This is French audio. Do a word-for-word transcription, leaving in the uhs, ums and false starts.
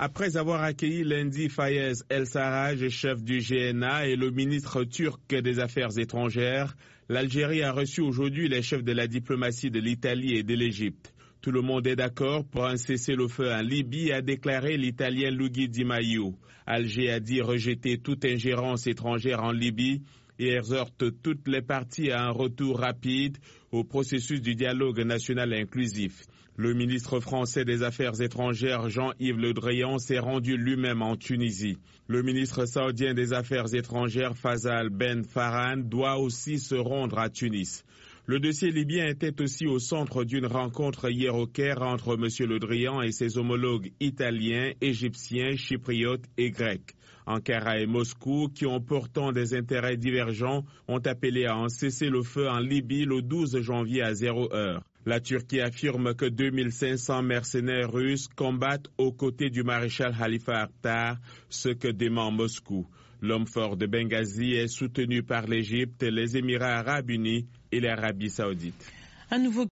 Après avoir accueilli lundi Fayez El-Sarraj, chef du G N A, et le ministre turc des Affaires étrangères, l'Algérie a reçu aujourd'hui les chefs de la diplomatie de l'Italie et de l'Égypte. Tout le monde est d'accord pour un cessez-le-feu en Libye, a déclaré l'Italien Luigi Di Maio. Alger a dit rejeter toute ingérence étrangère en Libye et exhorte toutes les parties à un retour rapide au processus du dialogue national inclusif. Le ministre français des Affaires étrangères Jean-Yves Le Drian s'est rendu lui-même en Tunisie. Le ministre saoudien des Affaires étrangères Faisal Ben Farhan doit aussi se rendre à Tunis. Le dossier libyen était aussi au centre d'une rencontre hier au Caire entre M. Le Drian et ses homologues italiens, égyptiens, chypriotes et grecs. Ankara et Moscou, qui ont pourtant des intérêts divergents, ont appelé à un cessez-le-feu en Libye le douze janvier à zéro heure. La Turquie affirme que deux mille cinq cents mercenaires russes combattent aux côtés du maréchal Khalifa Haftar, ce que dément Moscou. L'homme fort de Benghazi est soutenu par l'Égypte, les Émirats arabes unis et l'Arabie saoudite. Un nouveau